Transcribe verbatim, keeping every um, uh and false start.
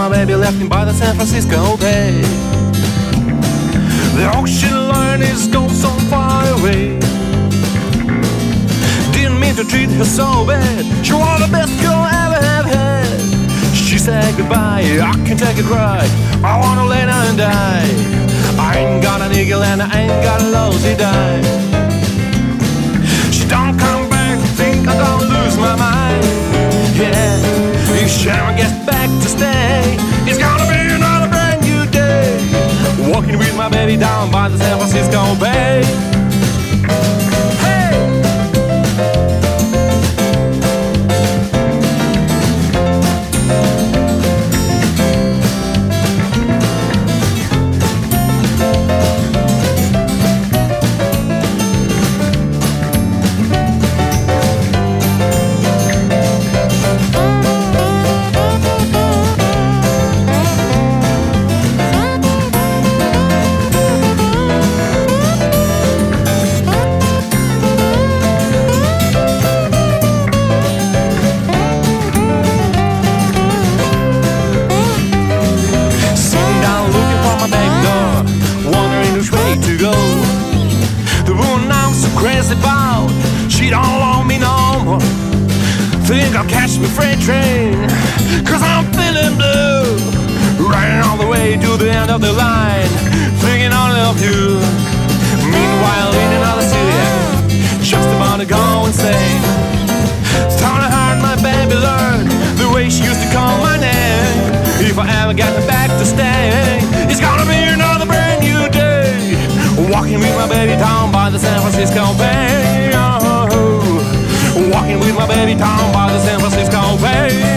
my baby left me by the San Francisco Bay. The ocean line is gone so far away. Didn't mean to treat her so bad. She was the best girl I ever have had. She said goodbye, I can take it right. I wanna lay down and die. I ain't got a nickel and I ain't got a lousy dime. She don't come back, think I'm gonna lose my mind. Yeah, if Sharon gets back to stay, it's gonna be another brand new day. Walking with my baby down by the San Francisco Bay. About. She don't want me no more. Think I'll catch me freight train, cause I'm feeling blue. Riding all the way to the end of the line, thinking only of you. Meanwhile in another city, just about to go insane. Thought I heard my baby learn the way she used to call my name. If I ever get back to stay, it's gonna be another brand new day. Walking with my baby down by the San Francisco Bay. Oh, walking with my baby down by the San Francisco Bay.